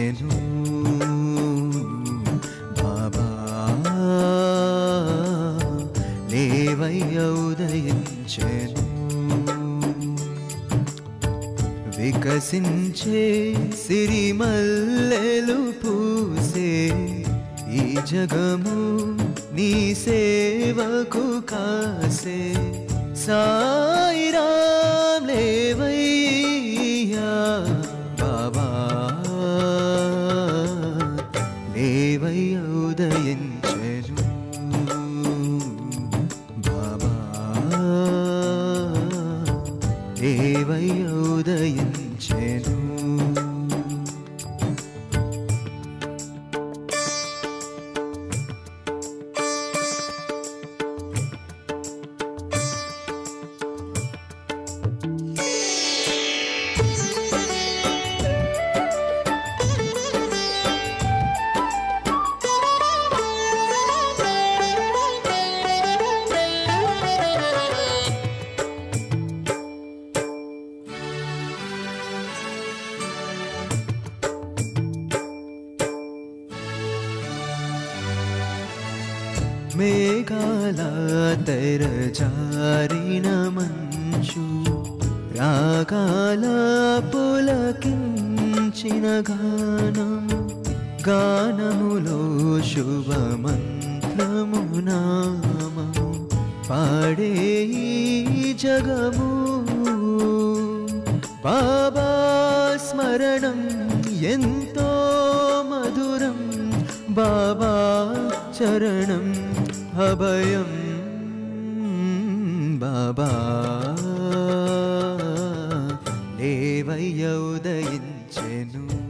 ఉదయించెను బాబా లేవయ్య ఉదయించెను వికసించే సిరిమల్లెలు పూసే ఈ జగము నీ సేవకు కాసే సాయి రామ్ లేవయ్యా బాబా లేవయ్య ఉదయించెను బాబా లేవయ్య ఉదయించెను మేఘాల తెరజారిన మంచు రాగాల పులకించిన గానము గానములో శుభమంత్రము నామము పాడే ఈ జగము బాబా స్మరణం ఎంతో మధురం బాబా చరణం అభయం బాబా లేవయ్య ఉదయించెను